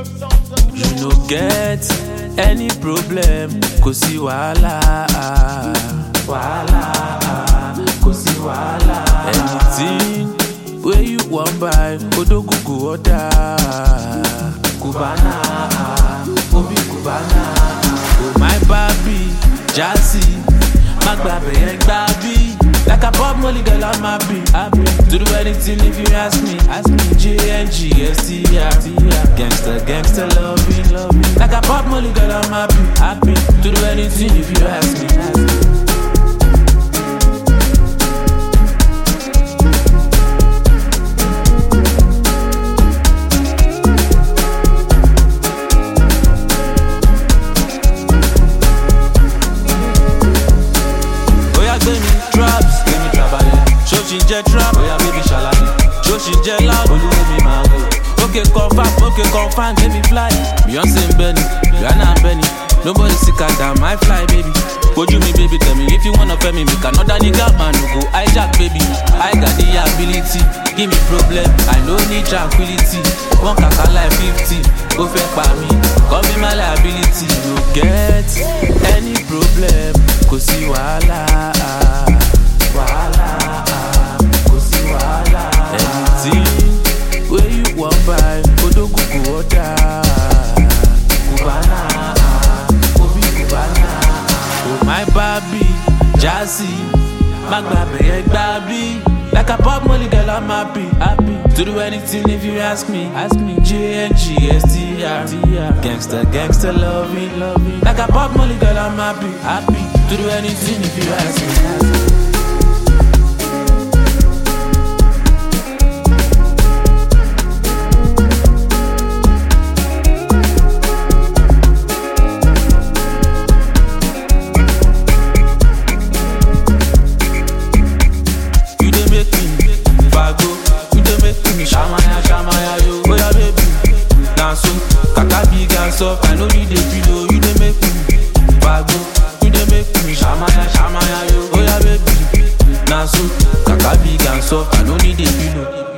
You no get any problem, kò sí wàhálà. Kò sí wàhálà. Anything wey you wan buy, Odogu go order. Cubana, Obi Cubana. Oh my baby, Jazzy, Magbabe yẹn gbabi. Like a Bob Molly girl, I'm happy. To do anything if you ask me. GNGSTR. Gangster, loving. Like a Bob Molly girl, I'm happy. To do anything if you ask me. Jet trap, oh yeah baby shalani. She jet loud, Olúmi máa go. Okay confirm, give me fly. Beyonce and Benny, Rihanna and Benny. Nobody sicker than my fly, baby. Would you me, baby? Tell me if you wanna pay me, make another nigga man who go hijack, baby. I got the ability, give me problem. I no need tranquility. One kaka like 50, go fake by me. Call me my liability. You get any problem? Kò sí wàhálà. Anything where you want buy, Odogu go order. Cubana, Obi Cubana. Oh my baby, Jazzy, Magbabe yẹn gbabi. Like a Bob Molly girl, I'm happy. To do anything if you ask me. GNGSTR. Gangster, loving. Like a Bob Molly girl, I'm happy. To do anything if you ask me. Shamaya, yo. Oh yeah, baby. Dance so, kaka big and soft. I know you dey pillow, you dey make me vago. You dey make me shamaya, yo. Oh yeah, baby. Dance so, kaka big and soft. I know you dey pillow.